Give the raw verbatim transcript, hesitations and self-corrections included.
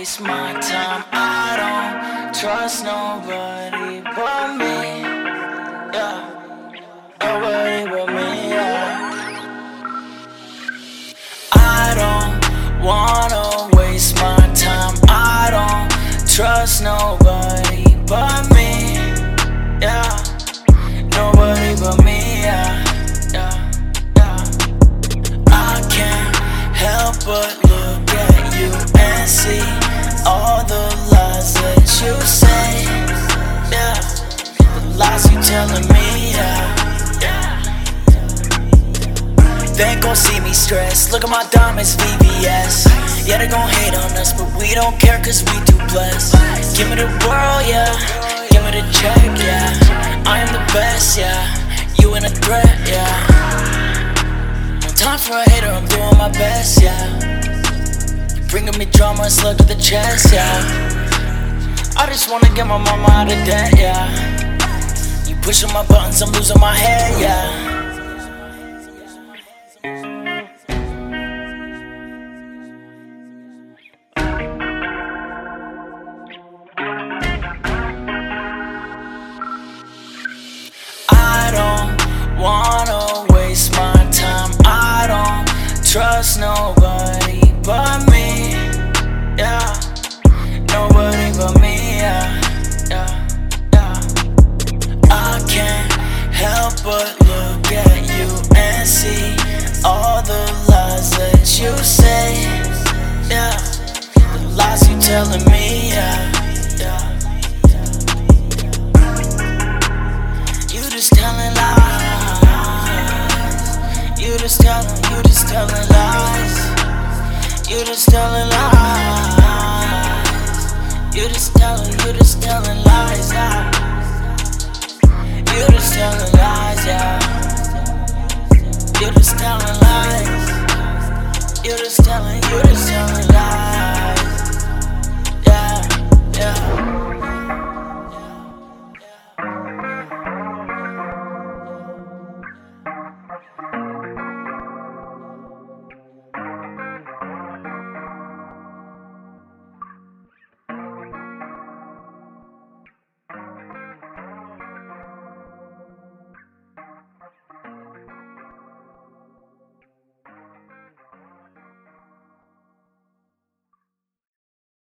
waste my time. I don't trust nobody but me. Yeah, nobody but me. Yeah. I don't wanna waste my time. I don't trust nobody but me. Yeah, nobody but me. Yeah, yeah, yeah. I can't help but look at you and see all the lies that you say. Yeah, the lies you telling me. Yeah. They ain't gon' see me stressed. Look at my diamonds, V V S. Yeah, they gon' hate on us, but we don't care cause we too blessed. Give me the world, yeah. Give me the check, yeah. I am the best, yeah. You ain't a threat, yeah. No time for a hater, I'm doing my best, yeah. You bringing me drama, slug to the chest, yeah. I just wanna get my mama out of debt, yeah. You pushing my buttons, I'm losing my head, yeah. Wanna waste my time. I don't trust nobody but me. Yeah, nobody but me. Yeah, yeah, yeah. I can't help but look at you and see all the lies that you say. Yeah, the lies you telling me. Yeah, yeah. You just telling lies. You just telling, you just telling lies. You just telling lies. You just telling, you just telling lies, yeah. You just telling lies, yeah. You just telling lies. You just telling, you just telling